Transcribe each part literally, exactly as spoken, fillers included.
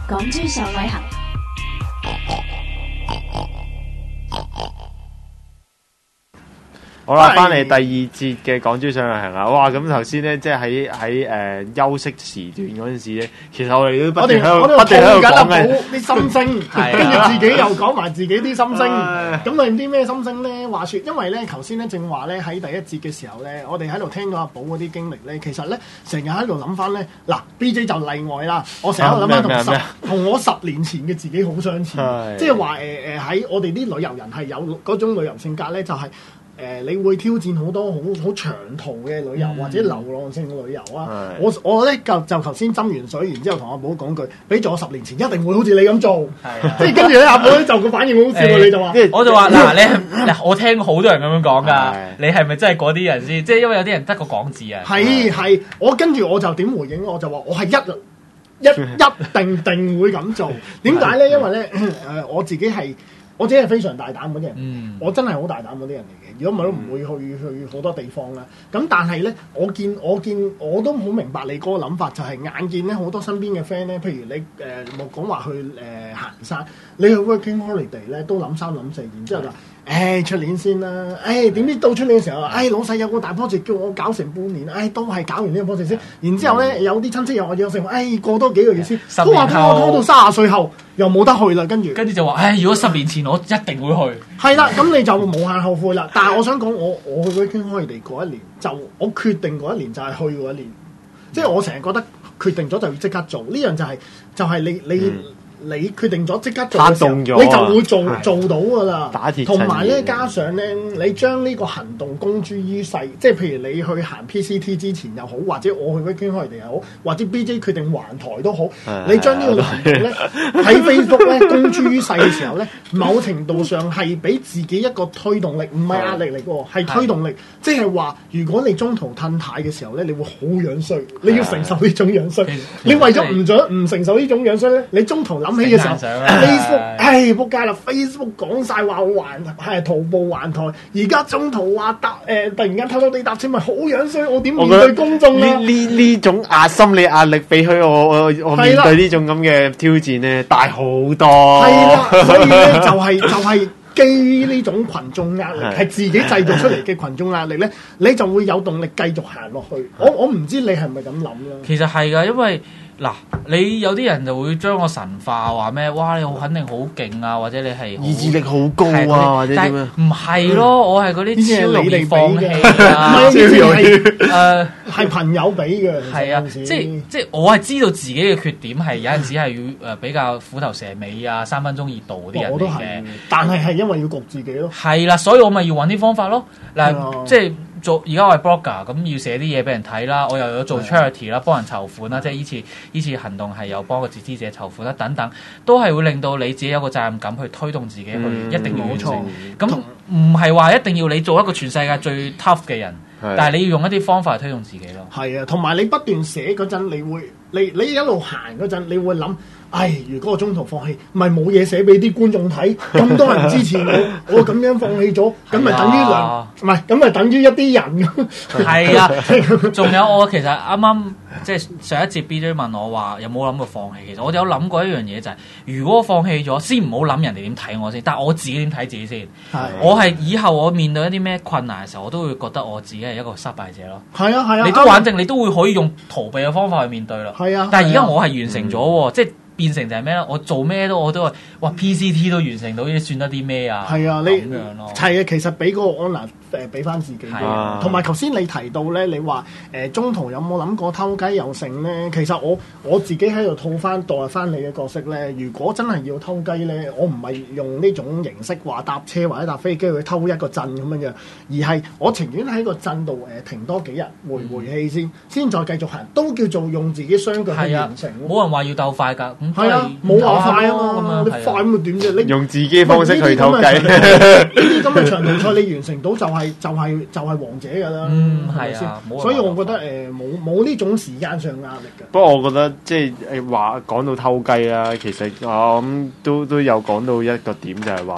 港珠上旅行。 好啦，翻嚟第二節嘅港珠上旅行啦。哇，咁頭先咧，即係喺喺誒休息時段嗰陣時咧，其實我哋都不斷喺度不斷喺度講嘅啲心聲，跟住自己又講埋自己啲心聲。咁你啲咩心聲咧？話説，因為咧頭先咧正話咧喺第一節嘅時候咧，我哋喺度聽到阿寶嗰啲經歷咧，其實咧成日喺度諗翻咧，嗱 B J 就例外啦。我成日喺度諗翻同十同我十年前嘅自己好相似，即係話誒誒喺我哋啲旅遊人係有嗰種旅遊性格咧，就係、是。誒、呃，你會挑戰好多好好長途嘅旅遊、嗯、或者流浪性嘅旅遊啊！我我咧就就頭先斟完水，然之後同阿寶講句，俾咗我十年前一定會好似你咁做，即係跟住咧阿寶咧就個反應好笑啊！你就話， 我就話嗱你嗱，我聽好多人咁樣講㗎，你係咪真係嗰啲人先？即係因為有啲人得個講字啊。 係係，我跟住我就點回應？我就話我係一一一定定會咁做。點解咧？因為咧誒、呃，我自己係。我自己係非常大膽嗰啲人，嗯、我真係好大膽嗰啲人嚟嘅。如果唔係都唔會去去好多地方啦。咁但係咧，我見我見我都好明白你嗰個諗法，就係、是、眼見咧好多身邊嘅 friend 咧，譬如你誒冇講話去誒、呃、行山，你去 working holiday 咧都諗三諗四，然之後就誒出年先啦。誒點知到出年嘅時候，誒、哎、老細有個大 project 叫我搞成半年，誒、哎、都係搞完呢個 project 先。然之後咧有啲親戚又話要成，誒、哎、過多幾個月先，都話俾我拖到三十歲後又冇得去啦。跟住跟住就話，誒、哎、如果十年前我一定會去。 係啦，咁你就無限後悔啦。但係我想講，我我去 working holiday嗰一年，就我決定嗰一年就係去嗰一年。即係我成日覺得決定咗就要即刻做，呢樣就係、是、就係、是、你你。嗯你決定咗即刻做嘅時候，你就會做做到㗎啦。同埋咧，加上咧，你將呢個行動公諸於世，即係譬如你去行 P C T 之前又好，或者我去 Working Holiday 又好，或者 B J 決定環台都好，你將呢個行動咧喺 Facebook 咧公諸於世嘅時候咧，某程度上係俾自己一個推動力，唔係壓力嚟嘅，係推動力。即係話，如果你中途褪軚嘅時候咧，你會好樣衰，你要承受呢種樣衰。你為咗唔想唔承受呢種樣衰咧，你中途諗起嘅時候 ，Facebook， 唉，仆街啦 ！Facebook 講晒話環係徒步環台，而家中途話搭誒，突然間偷偷地搭車，咪好樣衰，我點面對公眾啊？ 呢呢呢種壓心理壓力比起我我我面對呢種咁嘅挑戰咧大好多。 係啦，所以咧就係、是、就係、是、基於呢種群眾壓力，係自己製造出嚟嘅群眾壓力咧，你就會有動力繼續行落去。我我唔知你係咪咁諗啦。 其實係㗎，因為。嗱，你有啲人就會將個神化話咩？哇！你肯定好勁啊，或者你係意志力好高啊，或者點樣？ 唔係咯，我係嗰啲超容易放棄啊！ 唔係，以前係誒係朋友俾嘅。 係啊，即係即係我係知道自己嘅缺點係有陣時係要誒比較虎頭蛇尾啊，三分鐘熱度嗰啲人嚟嘅。 但係係因為要焗自己咯。 係啦，所以我咪要揾啲方法咯。嗱，即係。做而家我係 blogger，咁要寫啲嘢俾人睇啦，我又有做 charity 啦，幫人籌款啦，即係依次依次行動係有幫個截肢者籌款啦，等等，都係會令到你自己有個責任感去推動自己去、嗯、一定要完成。咁唔係話一定要你做一個全世界最 tough 嘅人，但係你要用一啲方法去推動自己咯。係啊，同埋你不斷寫嗰陣，你會你你一路行嗰陣，你會諗。唉，如果我中途放棄，咪冇嘢寫俾啲觀眾睇，咁多人支持我，我咁樣放棄咗，咁咪等於兩，唔係，咁咪等於一啲人。 係啊，仲有我其實啱啱即係上一節 B J 問我話有冇諗過放棄，其實我有諗過一樣嘢就係、是，如果我放棄咗，先唔好諗人哋點睇我先，但係我自己點睇自己先。係，我係以後我面對一啲咩困難嘅時候，我都會覺得我自己係一個失敗者咯。 係啊係啊， 你都反正你都會可以用逃避嘅方法去面對啦。 係啊， 但係而家我係完成咗喎，即係。變成就係咩咧？我做咩都我都話，哇 P C T 都完成到，呢啲算得啲咩啊？ 係啊，你咁樣咯。 係啊，其實俾嗰個安娜誒俾翻自己嘅。同埋頭先你提到咧，你話誒、呃、中途有冇諗過偷雞又剩咧？其實我我自己喺度套翻代入翻你嘅角色咧。如果真係要偷雞咧，我唔係用呢種形式話搭車或者搭飛機去偷一個鎮咁樣樣，而係我情願喺個鎮度誒停多幾日回回氣先，先再繼續行，都叫做用自己雙腳去完成。 冇人話要鬥快㗎。 係啊，冇話快啊嘛，你快咁咪點啫？你用自己方式去偷雞。 呢啲咁嘅長途賽你完成到就係就係就係王者㗎啦。 嗯，係啊， 所以我覺得誒冇冇呢種時間上壓力嘅。 不過我覺得即係誒話講到偷雞啦，其實我諗都都有講到一個點就係話。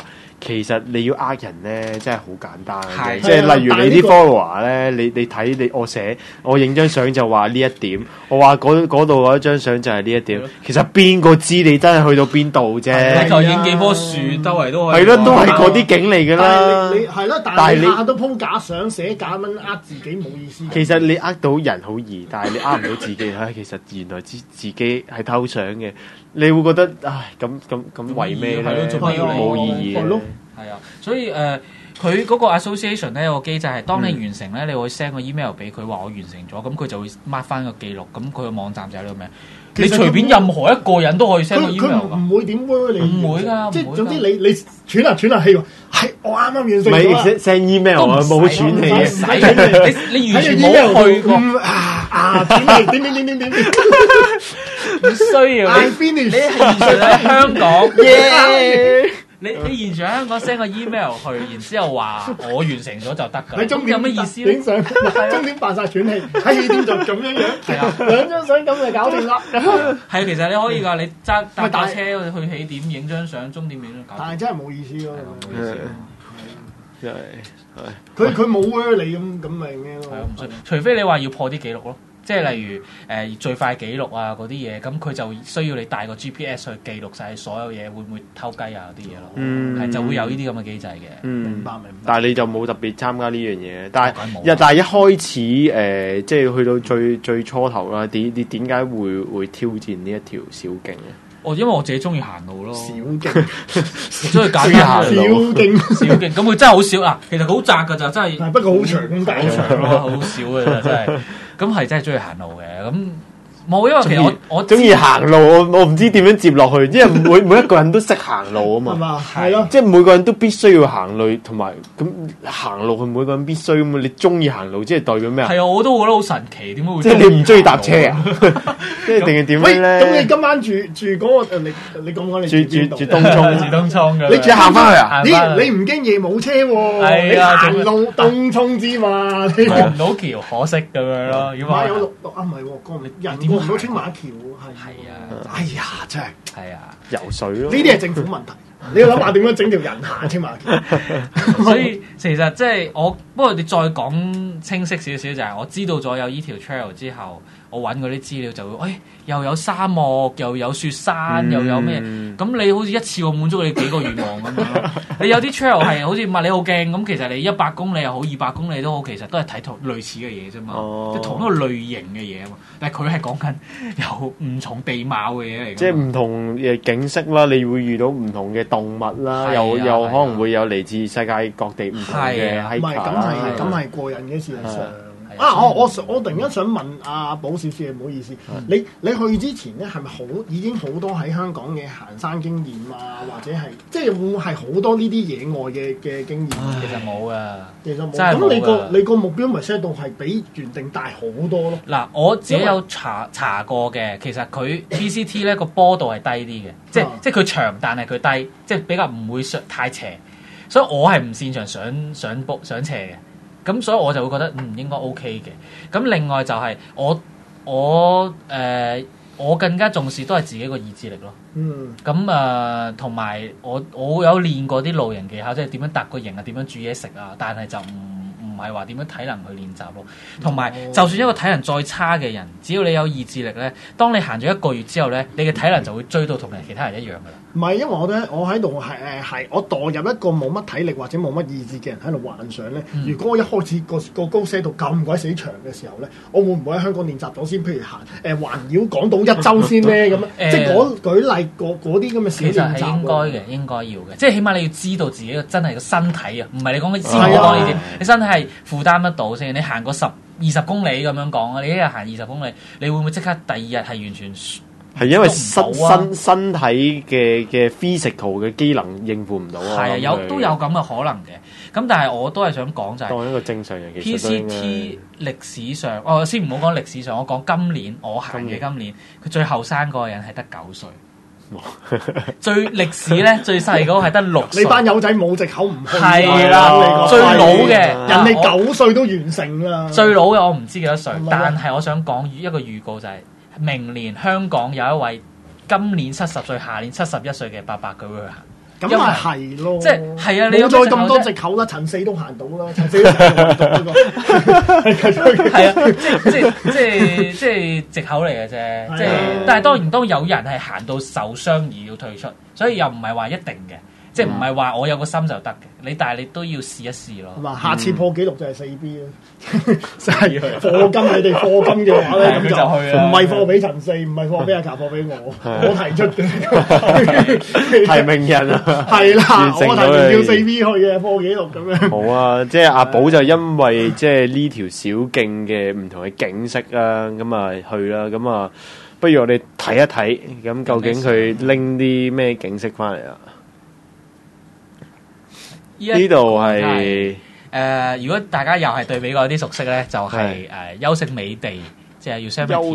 其實你要呃人咧，真係好簡單嘅， 係即係例如你啲但係呢個 follower 咧，你你睇你我寫我影張相就話呢一點，我話嗰嗰度嗰一張相就係呢一點，其實邊個知你真係去到邊度啫？ 你就影幾棵樹，周圍都可以。 係咯，都係嗰啲景嚟㗎但啦係。你你係咯，但但係你係你下下都 po 假相寫假文呃自己冇意思。 其實你呃到人好易，但係你呃唔到自己。唉，其實原來自自己係偷相嘅，你會覺得唉咁咁咁為咩咧？ 係咯，做乜要冇意義嘅。 係啊，所以誒，佢、呃、嗰個 association 咧有個機制係，當你完成咧，嗯、你會 send 個 email 俾佢話我完成咗，咁佢就會 mark 翻個記錄，咁佢個網站就喺度咩？你隨便任何一個人都可以 send 個 email 㗎。 唔會點 word 你？ 唔會㗎， 即係總之你你喘下喘下氣喎，係我啱啱完成咗。 唔係 send email 啊，冇喘氣嘅。 使你你完全冇去過啊啊！點點點點點點點， 唔需要。 I finish。 你係完全喺香港。你你完全喺香港 send 個 email 去，然之後話我完成咗就得㗎。 你終點有咩意思咧？ 影相，終點扮晒喘氣，喺起點就咁樣樣。係啊，兩張相咁就搞掂啦。 係啊，其實你可以㗎，你揸搭架車去起點影張相，終點影咗搞掂。 但係真係冇意思咯。 冇意思。 真係佢佢冇 word 你咁咁咪咩咯？ 係啊，唔需，除非你話要破啲記錄咯。即係例如誒、呃、最快記錄啊嗰啲嘢，咁佢就需要你帶個 G P S 去記錄晒所有嘢，會唔會偷雞啊嗰啲嘢咯？ 嗯， 係就會有呢啲咁嘅機制嘅。 嗯， 明白明白。 但係你就冇特別參加呢樣嘢，但係冇一但係一開始誒、呃，即係去到最最初頭啦，點你點解會會挑戰呢一條小徑咧？ 哦，因為我自己中意行路咯， 小徑， 中意揀中意行小路徑， 小徑，咁佢真係好少啊！其實佢好窄㗎咋，真係。 不過好長咁解， 好長咯，好少嘅咋，真係。咁係真係中意行路嘅，咁冇因為其實我我中意行路，我我唔知點樣接落去，因為每每一個人都識行路啊嘛， 係嘛？係咯， 即係每個人都必須要行路，同埋咁行路係每個人必須咁嘛。你中意行路，即係代表咩啊？ 係啊，我都覺得好神奇，點解會？ 即係你唔中意搭車啊？即係定係點樣咧？ 咁你今晚住住嗰個你你講講你住住住東涌， 住東涌嘅， 你住行翻去啊？ 咦，你唔驚夜冇車喎？你行路東涌之嘛？你過唔到橋，可惜咁樣咯。如果有六六啊，唔係過唔人過唔到青馬橋係。 係啊， 哎呀，真係係啊， 游水咯。 呢啲係政府問題，你要諗下點樣整條人行青馬橋。 所以其實即係我，不過你再講清晰少少就係，我知道咗有依條 trail 之後，我揾嗰啲資料就會，誒又有沙漠，又有雪山，又有咩？咁你好似一次過滿足你幾個願望咁樣。你有啲 trail 係好似麥理浩徑咁，其實你一百公里又好，二百公里都好，其實都係睇同類似嘅嘢啫嘛，即係同一個類型嘅嘢啊嘛。但係佢係講緊有唔同地貌嘅嘢嚟， 即係唔同嘅景色啦，你會遇到唔同嘅動物啦，又又可能會有嚟自世界各地唔同嘅 hiker 唔係咁啦。 係咁係過癮嘅事實上。啊！我我我突然間想問阿寶少少，唔好意思，你你去之前咧係咪好已經好多喺香港嘅行山經驗啊，或者係即係會唔會係好多呢啲野外嘅嘅經驗？ 其實冇噶， 其實冇。 真係冇㗎。 咁你個你個目標咪 set 到係比原定大好多咯？ 嗱，我自己有查查過嘅，其實佢 P C T 咧個坡度係低啲嘅，即係即係佢長，但係佢低，即係比較唔會上太斜，所以我係唔擅長上上坡上斜嘅。咁所以我就會覺得嗯應該 OK 嘅。咁另外就係我我誒、呃、我更加重視都係自己個意志力咯。 嗯。 咁誒同埋我我有練過啲露營技巧，即係點樣搭個營啊，點樣煮嘢食啊，但係就唔唔係話點樣體能去練習咯。同埋、哦、就算一個體能再差嘅人，只要你有意志力咧，當你行咗一個月之後咧，你嘅體能就會追到同人其他人一樣噶啦。 唔係，因為我咧，我喺度係誒係，我代入一個冇乜體力或者冇乜意志嘅人喺度幻想咧。嗯、如果我一開始個個高 set 到咁鬼死長嘅時候咧，我會唔會喺香港練習咗先？譬如行誒、呃、環繞港島一周先咧咁樣，呃、即係嗰舉例嗰啲咁嘅小練習。 其實係應該嘅，應該要嘅，即係起碼你要知道自己嘅真係個身體啊，唔係你講嘅知我講呢啲，你身體係負擔得到先。你行個十二十公里咁樣講啊，你一日行二十公里，你會唔會即刻第二日係完全？ 係因為身身身體嘅嘅 physical 嘅機能應付唔到啊， 係啊，有都有咁嘅可能嘅。咁但係我都係想講就係、是、 當一個正常人，其實 P C T 歷史上，我、哦、先唔好講歷史上，我講今年我行嘅今年，佢最後生嗰個人係得九歲。最歷史咧最細嗰個係得六歲。 你班友仔冇藉口唔去。 係啦，最老嘅人哋九歲都完成啦。 最老嘅我唔知幾多歲，但係我想講一個預告就係、是。明年香港有一位今年七十歲、下年七十一歲嘅伯伯，佢會去行。 咁咪係咯， 即係係啊，你冇再咁多藉口啦，陳四都行到啦，陳四都行到嗰個， 係啊，即即即即係藉口嚟嘅啫，即係但係當然當有人係行到受傷而要退出，所以又唔係話一定嘅。即係唔係話我有個心就得嘅，你但係你都要試一試咯。 係下次破紀錄就係四 B 啦，真係課金你哋課金嘅話咧，咁就唔係課俾陳四，唔係課俾阿卡，課俾我，我提出嘅提名人啊， 係啦，我提名叫四 B 去嘅破紀錄咁樣。 好啊，即係阿寶就因為即係呢條小徑嘅唔同嘅景色啦，咁啊去啦，咁啊不如我哋睇一睇，咁究竟佢拎啲咩景色翻嚟啊？呢度係誒，如果大家又係對比過啲熟悉咧，就係誒優勝美地，即係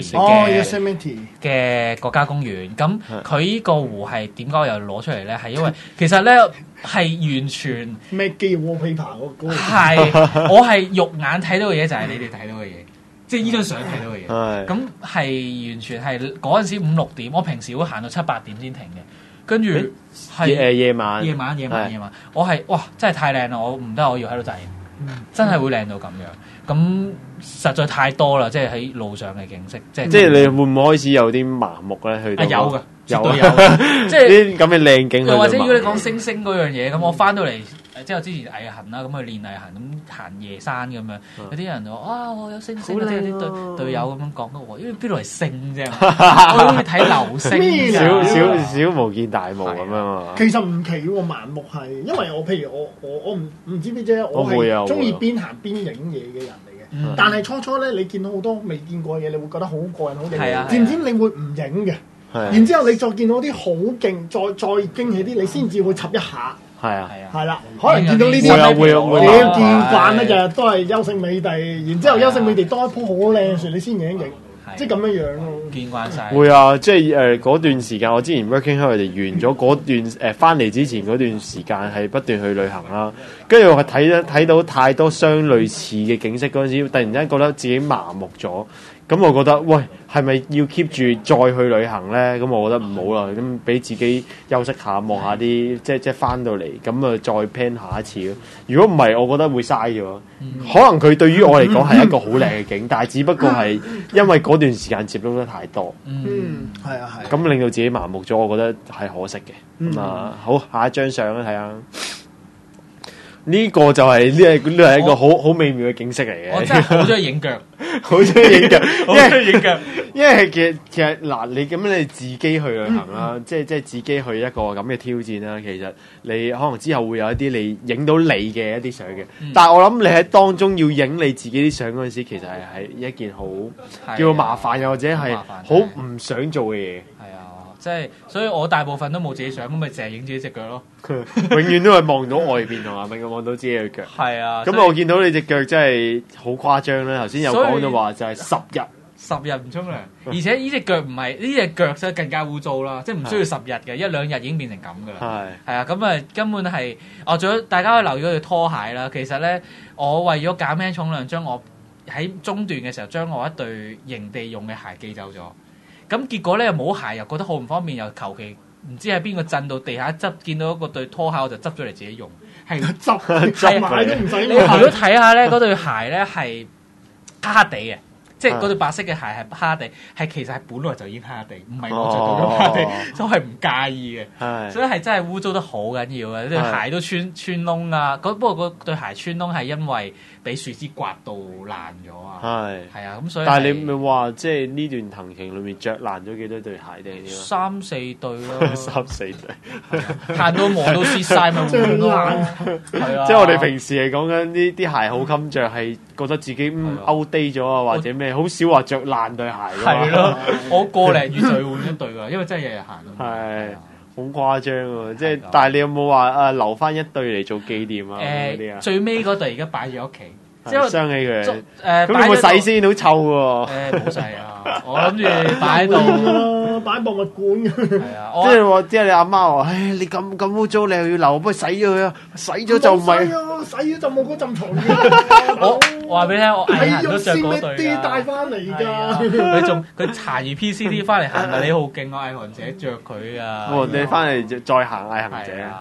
Yosemite 嘅嘅國家公園。咁佢呢個湖係點解又攞出嚟咧？係因為其實咧係完全咩機 wallpaper 嗰個係我係肉眼睇到嘅嘢，就係你哋睇到嘅嘢，即係呢張相睇到嘅嘢。咁係完全係嗰陣時五六點，我平時會行到七八點先停嘅。跟住係誒夜晚， 夜晚夜晚夜晚，我係哇真係太靚啦！我唔得，我要喺度滯，真係會靚到咁樣。咁實在太多啦，即係喺路上嘅景色，即係即係你會唔會開始有啲麻木咧？去到有㗎， 有有，即係啲咁嘅靚景。 又或者如果你講星星嗰樣嘢，咁我翻到嚟。即係我之前毅行啦，咁去練毅行，咁行夜山咁樣，有啲人就話啊，我有星星，即係有啲隊隊友咁樣講咯喎，因為邊度係星啫？我好似睇流星， 小小小無見大無咁樣啊。 其實唔奇喎，盲目係，因為我譬如我我我唔唔知咩啫，我係中意邊行邊影嘢嘅人嚟嘅。但係初初咧，你見到好多未見過嘅嘢，你會覺得好過癮，好靚。漸漸你會唔影嘅，然之後你再見到啲好勁，再再驚喜啲，你先至會插一下。 係啊， 係啊， 係啦，可能見到呢啲， 會啊會啊會你見慣咧，日日都係優勝美地，然之後優勝美地多一棵好靚嘅樹，你先影影，即係咁樣樣咯。 見慣晒。 會啊，即係誒嗰段時間，我之前 working holiday 完咗嗰段誒翻嚟之前嗰段時間係不斷去旅行啦，跟住我係睇咗睇到太多相類似嘅景色嗰陣時，突然間覺得自己麻木咗。咁我覺得，喂，係咪要 keep 住再去旅行咧？咁我覺得唔好啦，咁俾自己休息下，望下啲，即係即係翻到嚟，咁啊再 plan 下一次咯。如果唔係，我覺得會嘥咗。嗯、可能佢對於我嚟講係一個好靚嘅景，但係只不過係因為嗰段時間接觸得太多。 嗯，係啊係。 咁令到自己麻木咗，我覺得係可惜嘅。咁啊、嗯，好，下一張相啦，睇下。呢個就係呢係呢係一個好好美妙嘅景色嚟嘅。 我真係好中意影腳， 好中意影腳， 好中意影腳。 因為其實其實嗱，你咁樣你自己去旅行啦，嗯、即係即係自己去一個咁嘅挑戰啦。其實你可能之後會有一啲你影到你嘅一啲相嘅，嗯、但係我諗你喺當中要影你自己啲相嗰陣時，其實係係一件好叫做麻煩又或者係好唔想做嘅嘢。 即係，所以我大部分都冇自己相，咁咪淨係影自己隻腳咯。 永遠都係望到外邊同埋永遠望到自己嘅腳。 係啊， 咁我見到你隻腳真係好誇張啦！頭先有講到話就係十日， 十日唔沖涼，而且呢隻腳唔係呢隻腳真係更加污糟啦，即係唔需要十日嘅，一兩日已經變成咁噶啦。係係啊，咁啊根本係，哦，仲有大家可以留意嗰對拖鞋啦。其實咧，我為咗減輕重量，將我喺中段嘅時候將我一對營地用嘅鞋寄走咗。咁結果咧又冇鞋，又覺得好唔方便，又求其唔知喺邊個震到地下執，見到一個對拖鞋，我就執咗嚟自己用。係執執買都唔使。你如果睇下咧，嗰對鞋咧係黑黑地嘅，即係嗰對白色嘅鞋係黑黑地，係其實係本來就已經黑黑地，唔係我着到咗黑地，都係唔介意嘅。所以係真係污糟得好緊要嘅，對鞋都穿穿窿啊！不過嗰對鞋穿窿係因為俾樹枝刮到爛咗啊！係係啊，咁所以但係你咪話即係呢段行程裏面着爛咗幾多對鞋定係點啊？三四對咯，三四對，行到磨到蝕晒咪換咯。係啊，即係我哋平時係講緊呢啲鞋好襟着，係覺得自己嗯 outdate 咗啊，或者咩，好少話着爛對鞋。係咯，我個零月就要換一對㗎，因為真係日日行。係。好誇張喎！即係，但係你有冇話啊留翻一對嚟做紀念啊？嗰啲啊，最尾嗰對而家擺咗屋企，即係傷起佢。誒，咁有冇洗先？好臭喎！誒，冇洗啊！我諗住擺喺度，擺博物館嘅。係啊，即係話，即係你阿媽話：，唉，你咁咁污糟，你又要留，不如洗咗佢啊！洗咗就唔係。洗咗就冇嗰陣蟲嘅。我我話俾你聽，我毅行都着嗰對㗎。帶翻嚟㗎。佢仲佢行完 P C D 翻嚟行，你好勁啊！毅行者着佢啊！你翻嚟再行毅行者啊！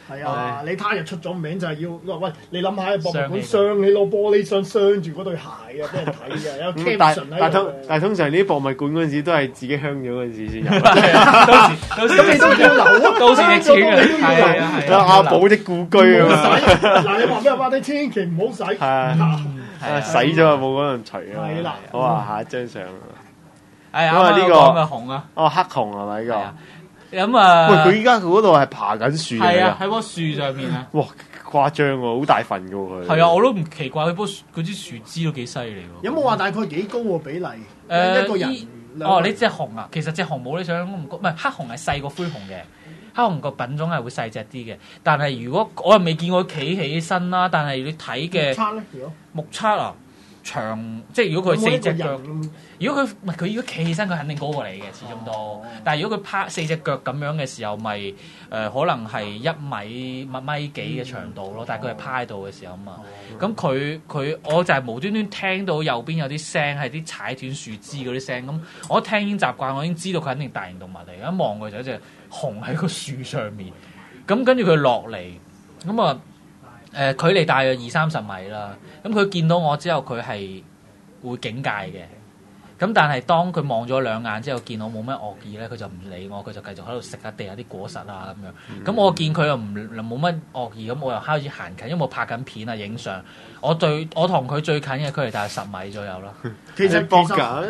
係啊，你他日出咗名就係要喂，你諗下喺博物館傷你攞玻璃箱傷住嗰對鞋啊，俾人睇嘅，有 caption 喺度。 但係通常呢啲博物館嗰陣時都係自己香咗嗰陣時先有。 咁你都要留啊， 到時你錢嘅，係啊係阿寶啲故居啊嘛。 嗱你話咩話？你千祈唔好洗。係啊，洗咗就冇嗰陣除啊。 係啦。 好啊，下一張相。 係啊，呢個嘅熊啊。 哦，黑熊係咪呢個？ 咁啊， 喂，佢依家佢嗰度係爬緊樹嚟係啊，喺棵樹上面啊。 哇，誇張喎，好大份噶喎佢。 係啊，我都唔奇怪，佢棵嗰支樹枝都幾犀利喎。 有冇話大概幾高喎比例？ 誒， 一個人。 哦，你隻熊啊，其實隻熊冇你想咁唔高，唔係黑熊係細過灰熊嘅，黑熊個品種係會細隻啲嘅。但係如果我又未見過佢企起身啦，但係你睇嘅目測咧，如果目測啊。長即係如果佢四隻腳，如果佢唔係佢如果企起身，佢肯定高過你嘅，始終都。哦、但係如果佢趴四隻腳咁樣嘅時候，咪誒、呃、可能係一米米米幾嘅長度咯。嗯、但係佢係趴喺度嘅時候嘛。咁佢佢我就係無端端聽到右邊有啲聲係啲踩斷樹枝嗰啲聲。咁我一聽已經習慣，我已經知道佢肯定大型動物嚟。一望佢就一隻熊喺個樹上面。咁跟住佢落嚟，咁啊。誒、呃、距離大約二三十米啦，咁佢見到我之後，佢係會警戒嘅。咁但係當佢望咗兩眼之後，見我冇咩惡意咧，佢就唔理我，佢就繼續喺度食下地下啲果實啊咁樣。咁、嗯、我見佢又唔冇乜惡意，咁我又開始行近，因為我拍緊片啊，影相。我對我同佢最近嘅距離大約十米左右啦。 其實其實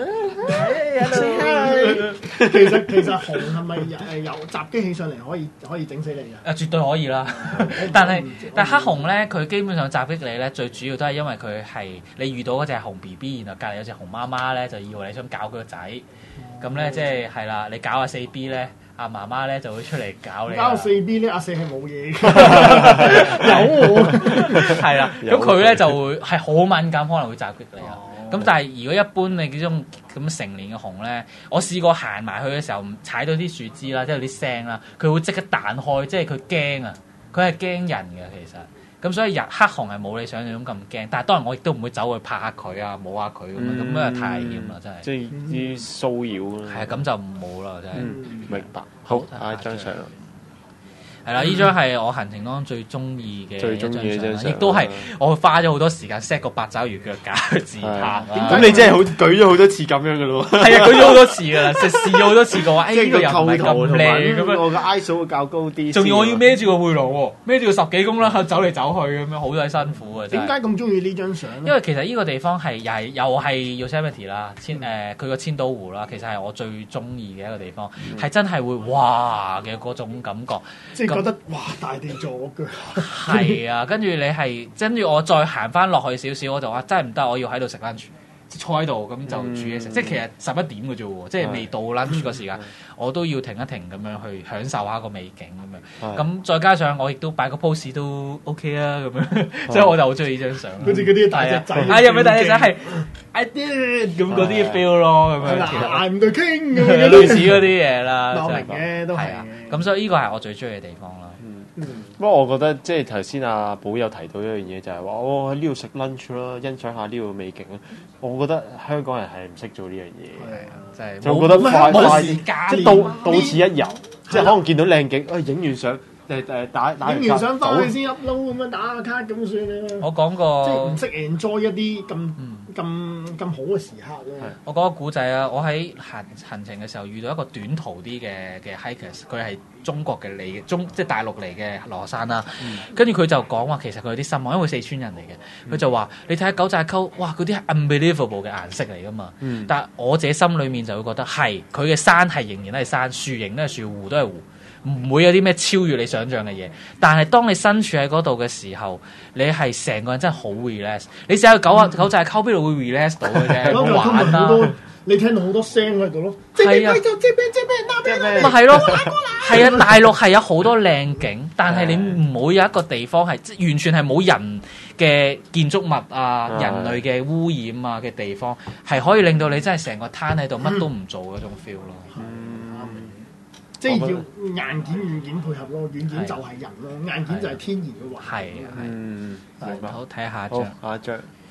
其實其實熊係咪誒有襲擊起上嚟可以可以整死你嘅？誒絕對可以啦。但係但係黑熊咧，佢基本上襲擊你咧，最主要都係因為佢係你遇到嗰隻熊 B B，然後隔離有隻熊媽媽咧，就以為你想搞佢個仔。咁咧即係係啦，你搞下四 B 咧，阿媽媽咧就會出嚟搞你。 搞四 B 咧，阿四係冇嘢嘅，有我係啦。咁佢咧就會係好敏感，可能會襲擊你啊。咁但係如果一般你嗰種咁成年嘅熊咧，我試過行埋去嘅時候，踩到啲樹枝啦，即係有啲聲啦，佢會即刻彈開，即係佢驚啊！佢係驚人嘅其實。咁所以日黑熊係冇你想象中咁驚，但係當然我亦都唔會走去拍下佢啊，摸下佢咁樣，咁樣太危險啦，真係。即係啲騷擾啊。係啊， 咁就冇啦，真係。 明白。好，下一張相。 係啦，呢張係我行程當中最中意嘅最中意嘅張相， 亦都係我花咗好多時間 set 個八爪魚腳架去自拍。 咁你真係好舉咗好多次咁樣嘅咯喎。 係啊，舉咗好多次㗎啦，試試咗好多次嘅話，誒呢個又唔係咁靚咁樣。 我嘅 I S O 會較高啲。 仲要我要孭住個背囊喎，孭住個十幾公啦，走嚟走去咁樣，好鬼辛苦啊！ 點解咁中意呢張相？ 因為其實呢個地方係又係又係 Yosemite 啦，千誒佢個千島湖啦，其實係我最中意嘅一個地方，係真係會哇嘅嗰種感覺， 即係覺得哇大地咗腳。 係啊，跟住你係跟住我再行翻落去少少，我就話真係唔得，我要喺度食 lunch，坐喺度咁就煮嘢食。即係其實十一點嘅啫喎，即係未到 lunch 個時間，我都要停一停咁樣去享受下個美景咁樣。咁再加上我亦都擺個 pose 都 OK 啊咁樣，所以我就好中意呢張相。 好似嗰啲大隻仔， 啊有冇大隻仔係 I did 咁嗰啲 feel 咯咁樣。 嗱唔對傾咁樣， 類似嗰啲嘢啦。 我明嘅都係。 咁所以呢個係我最中意嘅地方啦。 嗯，不過我覺得即係頭先阿寶有提到一樣嘢，就係話我喺呢度食 lunch 啦，欣賞下呢度嘅美景啦。我覺得香港人係唔識做呢樣嘢， 係啊，就係就覺得快快啲，即係到到此一遊，即係可能見到靚景，誒影完相誒誒打打影完相翻去先 upload 咁樣打下卡咁算啦。 我講過， 即係唔識 enjoy 一啲咁咁咁好嘅時刻咯。 我講個古仔啊，我喺行行程嘅時候遇到一個短途啲嘅嘅 hikers，佢係中國嘅嚟嘅，中即係大陸嚟嘅羅山啦。跟住佢就講話，其實佢有啲失望，因為四川人嚟嘅。佢就話：你睇下九寨溝，哇，嗰啲係 unbelievable 嘅顏色嚟噶嘛。嗯、但係我自己心裏面就會覺得係，佢嘅山係仍然都係山，樹形都係樹，湖都係湖。唔會有啲咩超越你想象嘅嘢，但係當你身處喺嗰度嘅時候，你係成個人真係好 relax。你試下九啊九寨溝邊度會 relax 到嘅啫，好玩啦！ 你聽到好多聲喺度咯，係啊，即係咩即係咩嗱咩嗱， 咪係咯，係啊！大陸係有好多靚景，但係你唔會有一個地方係即完全係冇人嘅建築物啊、人類嘅污染啊嘅地方，係可以令到你真係成個攤喺度乜都唔做嗰種 feel 咯。 即係要硬件軟件配合咯，軟件就係人咯，硬件就係天然嘅環境。 係啊，嗯，好睇下一張， 下一張。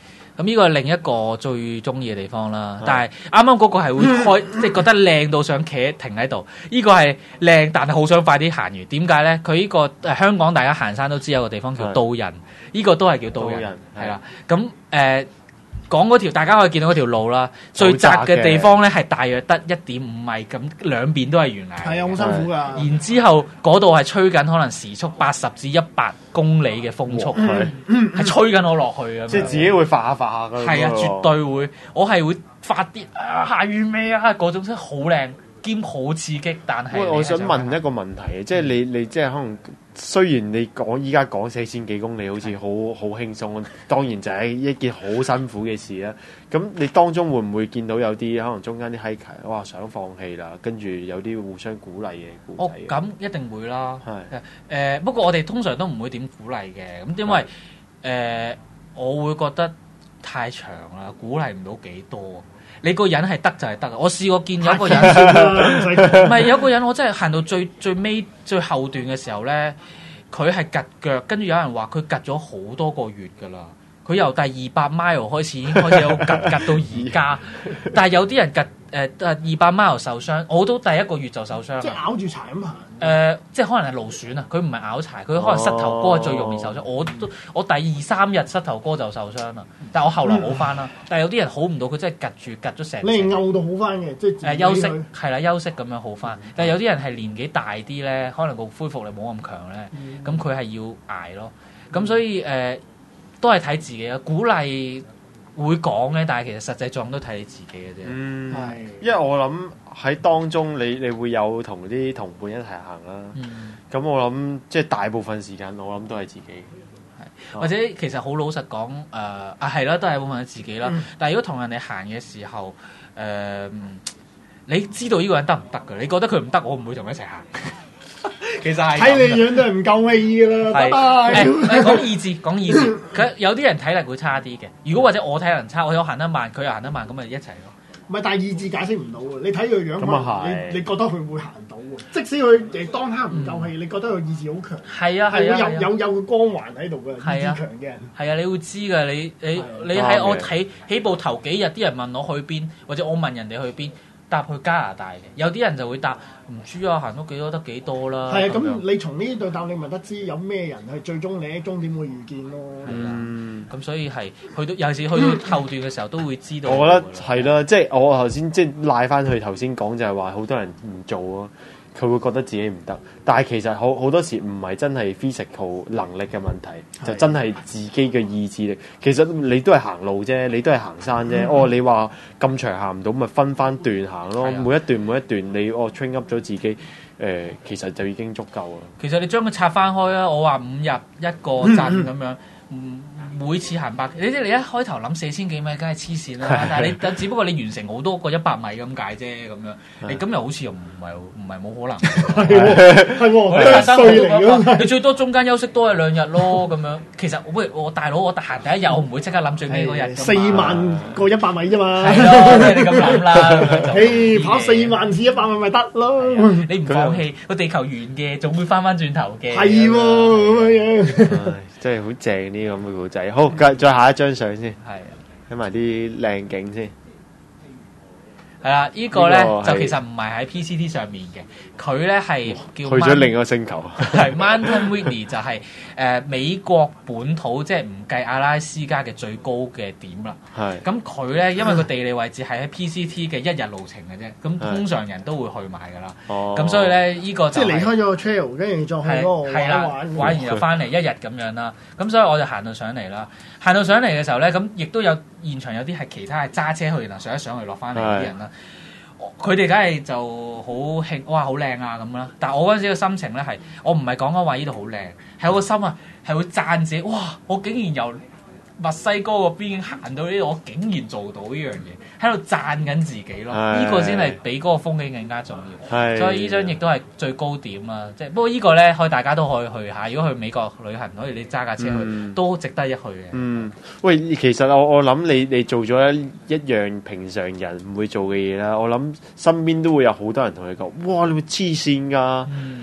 咁呢個係另一個最中意嘅地方啦。但係啱啱嗰個係會開，即係覺得靚到想企停喺度。呢個係靚，但係好想快啲行完。點解咧？佢呢個誒香港大家行山都知有個地方叫刀人，呢個都係叫刀人，係啦。咁誒講嗰條大家可以見到嗰條路啦，最窄嘅地方咧係大約得一點五米，咁兩邊都係懸崖。 係啊，好辛苦㗎。 然之後嗰度係吹緊可能時速八十至一百公里嘅風速，係、嗯嗯、吹緊我落去咁。 即係自己會發下發下㗎。 係啊，絕對會。我係會發啲啊下雨咩啊嗰種真係好靚兼好刺激，但係我想問一個問題，即係你你即係可能雖然你講依家講四千幾公里好似好好輕鬆，當然就係一件好辛苦嘅事啦。咁你當中會唔會見到有啲可能中間啲 hiker 哇想放棄啦，跟住有啲互相鼓勵嘅故仔？ 哦，咁一定會啦。 係誒、呃，不過我哋通常都唔會點鼓勵嘅，咁因為誒、呃，我會覺得太長啦，鼓勵唔到幾多。你個人係得就係得，我試過見有一個人，唔係有個人，我真係行到最最尾最後段嘅時候咧，佢係趌腳，跟住有人話佢趌咗好多個月㗎啦。佢由第二百 mile 開始已經開始有趌趌到而家，但係有啲人趌誒誒二百 mile 受傷，我都第一個月就受傷。 即係咬住柴咁行。 誒、呃，即係可能係勞損啊！佢唔係咬柴，佢可能膝頭哥係最容易受傷。哦、我都我第二三日膝頭哥就受傷啦，但係我後來好翻啦。嗯、但係有啲人好唔到，佢真係趌住趌咗成。你係拗到好翻嘅，即係誒休息係啦，休息咁樣好翻。但係有啲人係年紀大啲咧，可能個恢復力冇咁強咧，咁佢係要捱咯。咁所以誒、呃，都係睇自己啊，鼓勵。會講嘅，但係其實實際狀都睇你自己嘅啫。 嗯，係，因為我諗喺當中你你會有同啲同伴一齊行啦。咁、嗯、我諗即係大部分時間我諗都係自己。係， 或者其實好老實講，誒、呃、啊係啦，都係部分自己啦。嗯、但係如果同人哋行嘅時候，誒、呃、你知道呢個人得唔得㗎？你覺得佢唔得，我唔會同佢一齊行。其實係睇你樣都係唔夠氣㗎啦，拜拜。 誒講意志，講意志。佢有啲人體力會差啲嘅。如果或者我體能差，我有行得慢，佢又行得慢，咁咪一齊咯。 唔係，但係意志解釋唔到喎。你睇佢樣，你你覺得佢會行到喎？即使佢誒當刻唔夠氣，嗯、你覺得佢意志好強。 係啊係啊， 有有有個光環喺度嘅，意志強嘅人。 係啊，你會知㗎。你你你喺我睇起步頭幾日，啲人問我去邊，或者我問人哋去邊。搭去加拿大嘅，有啲人就會答唔知啊，行咗幾多得幾多啦。 係啊，咁你從呢對答你咪得知有咩人係最終你喺終點會遇見咯。 係啦，咁所以係去到尤其是去到後段嘅時候都會知道。 我覺得係啦，即係我頭先即係賴翻去頭先講就係話好多人唔做咯。佢會覺得自己唔得，但係其實好好多時唔係真係 physical 能力嘅問題，就真係自己嘅意志力。其實你都係行路啫，你都係行山啫。嗯、哦，你話咁長行唔到，咪分翻段行咯。的每一段每一段，你哦 train up 咗自己，誒、呃，其實就已經足夠啦。 其實你將佢拆翻開啊，我話五日一個陣咁樣。嗯每次行百，你啲你一開頭諗四千幾米，梗係黐線啦！但係你只不過你完成好多個一百米咁解啫，咁樣你咁又好似又唔係唔係冇可能。係係喎， 你最多中間休息多一兩日咯，咁樣其實喂我大佬我得閒第一日我唔會即刻諗最尾嗰日。 四萬個一百米啫嘛。 係咯，你咁諗啦。 誒，跑四萬次一百米咪得咯。 你唔放棄個地球圓嘅，總會翻翻轉頭嘅。 係喎，咁樣。 真係好正啲咁嘅故仔。好，再再下一張相先，睇埋啲靚景先。 係啦，呢個咧就其實唔係喺 P C T 上面嘅，佢咧係叫去咗另一個星球。 係 Mountain Whitney 就係誒美國本土，即係唔計阿拉斯加嘅最高嘅點啦。係。咁佢咧，因為個地理位置係喺 P C T 嘅一日路程嘅啫，咁通常人都會去埋㗎啦。哦。咁所以咧，呢個即係離開咗個 trail，跟住再去嗰個玩玩玩完又翻嚟一日咁樣啦。咁所以我就行到上嚟啦。行到上嚟嘅時候咧，咁亦都有現場有啲係其他係揸車去，然後上一上去落翻嚟啲人啦。佢哋梗係就好興，哇好靚啊咁啦！但係我嗰陣時嘅心情咧係，我唔係講緊話呢度好靚，係我個心啊係會讚自己，哇！我竟然由墨西哥嗰邊行到呢度，我竟然做到呢樣嘢，喺度讚緊自己咯！呢個先係比嗰個風景更加重要。所以呢張亦都係最高點啦。即係不過呢個咧，可以大家都可以去下。如果去美國旅行，可以你揸架車去，嗯、都值得一去嘅。嗯， 喂，其實我我諗你你做咗一一樣平常人唔會做嘅嘢啦。我諗身邊都會有好多人同你講：哇，你會黐線㗎！嗯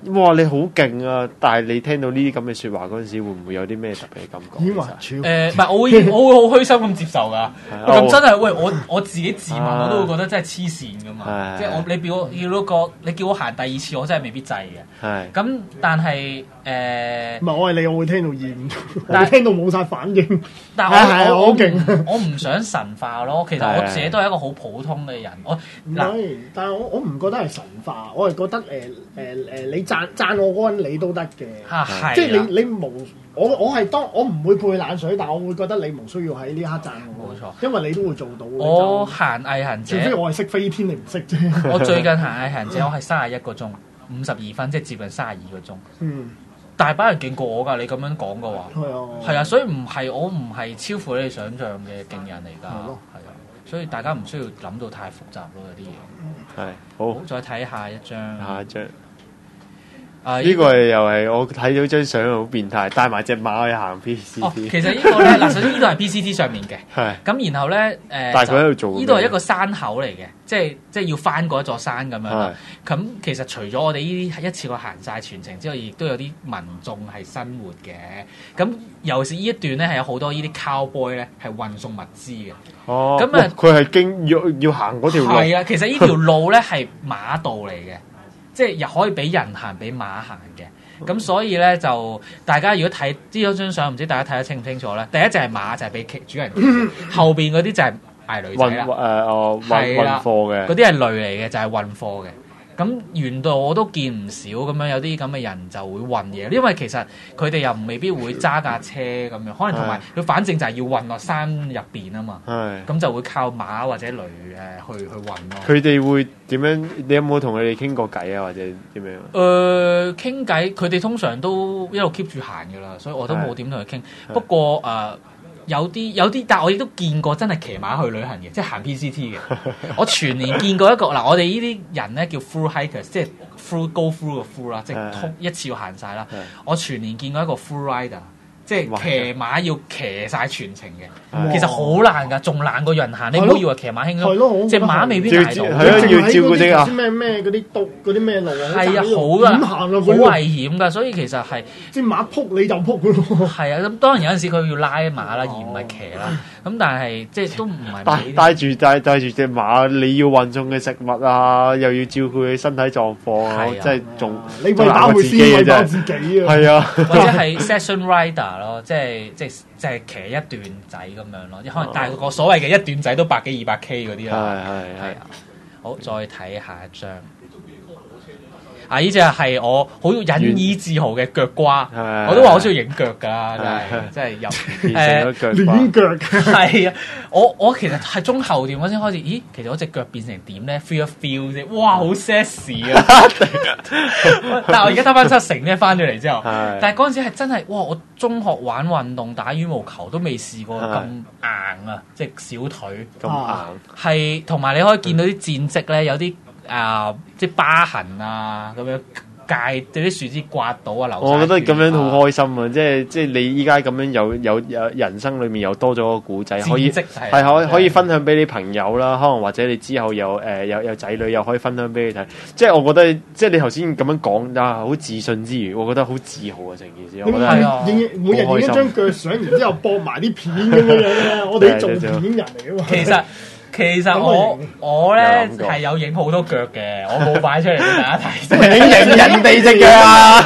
哇你好勁啊！但係你聽到呢啲咁嘅説話嗰陣時，會唔會有啲咩特別嘅感覺？ 已經話超誒，唔係我會我會好虛心咁接受㗎。咁真係喂，我我自己自問我都會覺得真係黐線㗎嘛。即係我你叫我要嗰個，你叫我行第二次，我真係未必制嘅。 係。 咁但係誒， 唔係我係你，我會聽到厭，我聽到冇晒反應。 但係我我好勁， 我唔想神化咯。其實我自己都係一個好普通嘅人。我嗱，但係我我唔覺得係神化，我係覺得誒誒誒，你讚讚我嗰陣你都得嘅。 嚇係。 即係你你無我我係當我唔會潑冷水，但我會覺得你無需要喺呢刻讚我。 冇錯， 因為你都會做到。 我行毅行者， 除非我係識飛天，你唔識啫。 我最近行毅行者，我係三十一個鐘，五十二分，即係接近三十二個鐘。 嗯。 大把人勁過我㗎，你咁樣講嘅話， 係啊， 係啊，所以唔係我唔係超乎你哋想象嘅勁人嚟㗎， 係咯， 係啊，所以大家唔需要諗到太複雜咯，有啲嘢。 係好， 好，再睇下一張。 下一張。 啊！ 呢個又係我睇到張相好變態，帶埋隻馬去行 P C T。 哦，其實呢個咧，嗱，首先呢度係 P C T 上面嘅， 係。 咁然後咧，誒， 但係佢喺度做。 呢度係一個山口嚟嘅，即係即係要翻過一座山咁樣啦。咁其實除咗我哋呢啲一次過行晒全程之外，亦都有啲民眾係生活嘅。咁尤其是呢一段咧，係有好多呢啲 cowboy 咧係運送物資嘅。 哦。 咁啊， 佢係經要要行嗰條路。 係啊，其實呢條路咧係馬道嚟嘅，即係又可以俾人行，俾馬行嘅。咁所以咧就大家如果睇呢張相，唔知大家睇得清唔清楚咧？第一隻係馬，就係俾主人騎，後邊嗰啲就係捱女仔啦。 運誒哦運運貨嘅， 嗰啲係驢嚟嘅，就係運貨嘅。咁沿道我都見唔少咁樣，有啲咁嘅人就會運嘢，因為其實佢哋又未必會揸架車咁樣，可能同埋佢反正就係要運落山入邊啊嘛。係。咁就會靠馬或者驢誒去去運咯。 佢哋會點樣？你有冇同佢哋傾過偈啊？或者點樣？ 誒傾偈，佢哋通常都一路 keep 住行㗎啦，所以我都冇點同佢傾。不過誒。呃有啲有啲，但係我亦都見過真係騎馬去旅行嘅，即係行 P C T 嘅。我全年見過一個嗱，我哋呢啲人咧叫 through hikers，即係 through go through 嘅 through 啦，即係通一次要行晒啦。我全年見過一個 through rider。即係騎馬要騎晒全程嘅，其實好難㗎，仲難過人行。你唔好以為騎馬輕鬆，隻馬未必捱到。 係啊，要照顧啲啊。 咩咩嗰啲毒嗰啲咩路啊？ 係啊，好啊，好危險㗎。所以其實係隻馬撲你就撲㗎咯。 係啊，咁當然有陣時佢要拉馬啦，而唔係騎啦。咁但係即係都唔係帶帶住帶帶住隻馬，你要運送嘅食物啊，又要照顧佢身體狀況啊，即係仲你餵飽佢先餵飽自己啊。 係啊， 或者係 session rider。咯，即係即係即係騎一段仔咁樣咯，可能但係個所謂嘅一段仔都百幾二百 K 嗰啲啦。係係係。好，再睇下一張。啊！呢隻係我好引以自豪嘅腳瓜，我都話好中意影腳㗎，真係真係入誒亂腳。 係啊！我我其實係中後段我先開始，咦？其實我隻腳變成點咧 ？feel 一 feel 啫，哇！好 sexy 啊！但係我而家得翻七成咧，翻咗嚟之後，但係嗰陣時係真係哇！我中學玩運動打羽毛球都未試過咁硬啊！即係小腿咁硬， 係同埋你可以見到啲戰績咧，有啲。啊、呃！即係疤痕啊，咁樣界對啲樹枝刮到啊，流。 我覺得咁樣好開心啊！即係即係你依家咁樣有有有人生裏面又多咗個古仔，可以係可可以分享俾你朋友啦。可能或者你之後有誒、呃、有有仔女又可以分享俾你睇。即係我覺得，即係你頭先咁樣講啊，好自信之餘，我覺得好自豪啊！成件事，我覺得係啊， 每日影一張腳相，然之後播埋啲片咁樣樣啊！我哋啲做片人嚟啊嘛。 其實。其實我我咧係有影好多腳嘅，我冇擺出嚟俾大家睇。 影影人哋隻腳啊！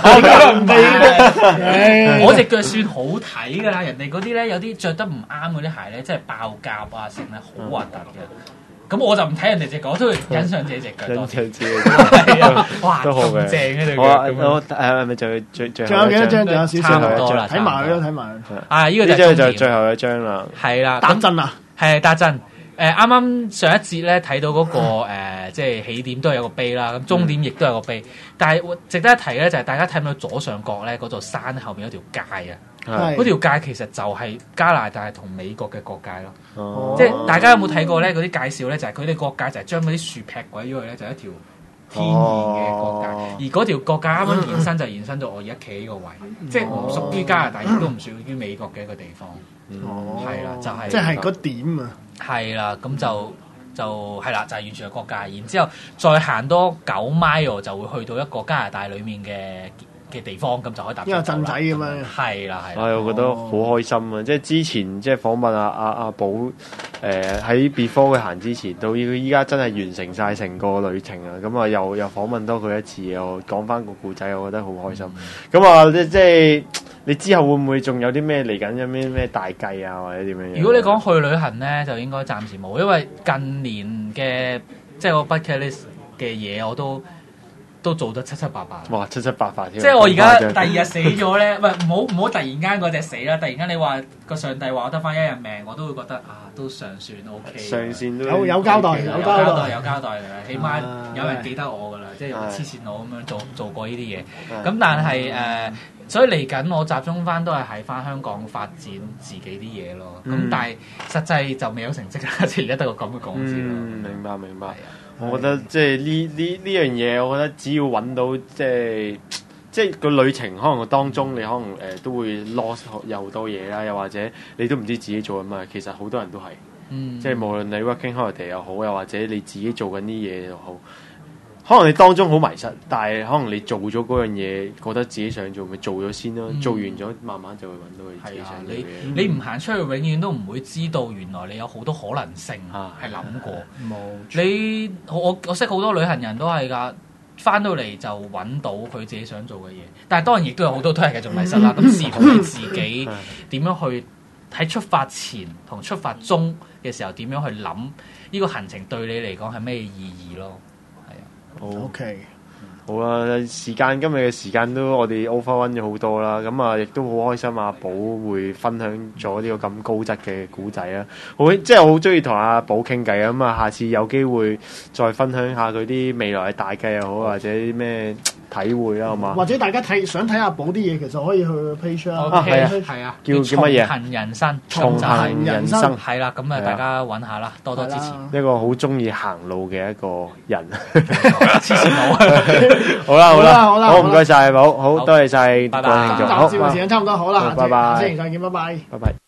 我隻腳算好睇㗎啦，人哋嗰啲咧有啲着得唔啱嗰啲鞋咧，真係爆甲啊，成咧好核突嘅。咁我就唔睇人哋隻腳，我都會欣賞自己隻腳多啲。係啊，哇，咁正嘅對腳。 我誒咪就最最仲有幾多張？仲有少少多啦， 睇埋佢咯，睇埋。 啊，呢個就就最後一張啦。 係啦， 打針啊， 係打針。誒啱啱上一節咧睇到嗰、那個、呃、即係起點都有個碑啦，咁終點亦都有個碑。但係值得一提咧，就係、是、大家睇唔到左上角咧嗰座山後面有條界啊，嗰條界其實就係加拿大同美國嘅國界咯。哦、即係大家有冇睇過咧？嗰啲介紹咧就係佢哋國界就係將嗰啲樹劈鬼咗去咧，就係、一條天然嘅國界。哦、而嗰條國界啱啱延伸就延伸到我而家企呢個位，哦、即係唔屬於加拿大，亦都唔屬於美國嘅一個地方。 哦， 係啦，就係、是、 即係嗰點啊。 係啦，咁就就係啦，就係、是、完全係國界。然之後再行多九 mile 就會去到一個加拿大裡面嘅嘅地方，咁就可以搭一個鎮仔咁樣。 係啦，係。 係，我覺得好開心啊！即係之前即係訪問阿阿阿寶誒喺 before 佢行之前，到佢依家真係完成晒成個旅程啊！咁啊又又訪問多佢一次，又講翻個故仔，我覺得好開心。咁啊即即係你之後會唔會仲有啲咩嚟緊？有咩咩大計啊，或者點樣？ 如果你講去旅行咧，就應該暫時冇，因為近年嘅即係個 bucket list 嘅嘢我都。都做得七七八八。 哇！七七八八添。 即係我而家第二日死咗咧，唔係唔好唔好突然間嗰隻死啦！突然間你話個上帝話我得翻一日命，我都會覺得啊，都尚算 O K。 上線都有有交代， 有交代，有交代㗎啦，起碼有人記得我㗎啦，即係用黐線佬咁樣做做過呢啲嘢。咁但係誒，所以嚟緊我集中翻都係喺翻香港發展自己啲嘢咯。咁但係實際就未有成績啦，即係而家得個咁嘅講字咯。 明白明白。我覺得即係呢呢呢樣嘢，我覺得只要揾到即係即係個旅程，可能當中你可能誒、呃、都會 lost 有好多嘢啦，又或者你都唔知自己做緊乜。其實好多人都係，嗯、即係無論你 working holiday 又好，又或者你自己做緊啲嘢又好。可能你當中好迷失，但係可能你做咗嗰樣嘢，覺得自己想做，咪做咗先咯。嗯、做完咗，慢慢就會揾到你自己想做嘅嘢。 你你唔行出去，永遠都唔會知道原來你有好多可能性係諗過。冇、啊，你我我識好多旅行人都係㗎，翻到嚟就揾到佢自己想做嘅嘢。但係當然亦都有好多都係繼續迷失啦。咁視乎你自己點樣去喺出發前同出發中嘅時候點樣去諗呢個行程對你嚟講係咩意義咯？ 好 OK， 好啦，時間今日嘅時間都我哋 overrun 咗好多啦，咁啊亦都好開心阿寶會分享咗呢個咁高質嘅古仔啊，好即係我好中意同阿寶傾偈啊，咁啊下次有機會再分享下佢啲未來嘅大計又好，或者啲咩體會啦，好嘛？ 或者大家睇想睇阿寶啲嘢，其實可以去 page 啊， 係啊，係啊， 叫叫乜嘢？ 重行人生， 重行人生係啦，咁啊大家揾下啦，多多支持。 一個好中意行路嘅一個人， 黐線佬。 好啦好啦好啦， 好唔該晒寶，好多謝晒， 拜拜。 今集節目時間差唔多，好啦， 拜拜， 下星期再見，拜拜， 拜拜。